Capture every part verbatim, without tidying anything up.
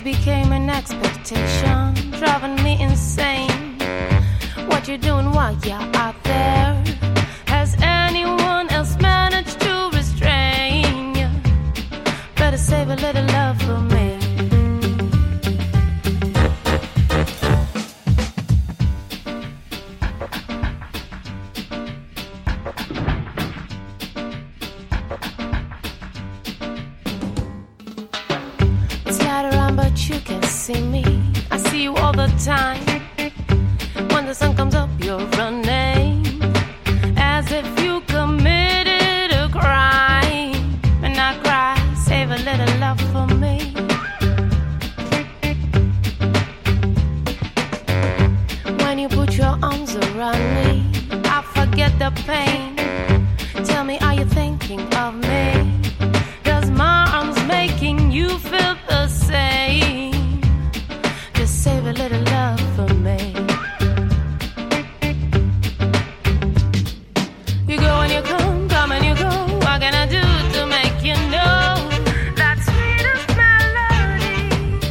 became an expectation, driving me insane. What you doing while you're out there? Has anyone else managed to restrain you? Better save a little love for me. You can see me, I see you all the time. When the sun comes up, you're running as if you committed a crime. And I cry, save a little love for me. When you put your arms around me, I forget the pain. Tell me, are you thinking of me? Does my arms making you feel the same? Just save a little love for me. You go and you come, come and you go. What can I do to make you know that sweetest melody?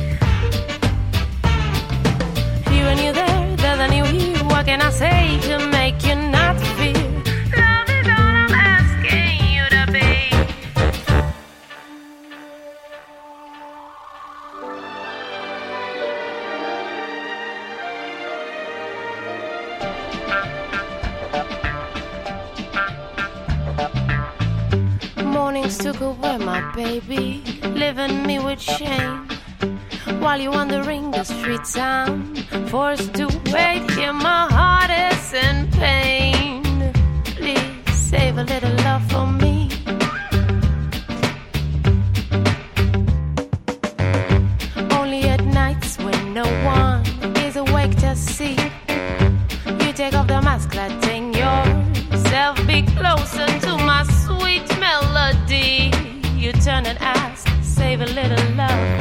You and you there, there than you here. What can I say to make you not fear? Love is all I'm asking you to be. Mornings took away my baby, leaving me with shame. While you're wandering the streets, I'm forced to wait here. My heart is in pain. Please save a little love for me. Only at nights when no one is awake to see, you take off the mask, letting yourself be closer to my sweet melody. You turn and ask, save a little love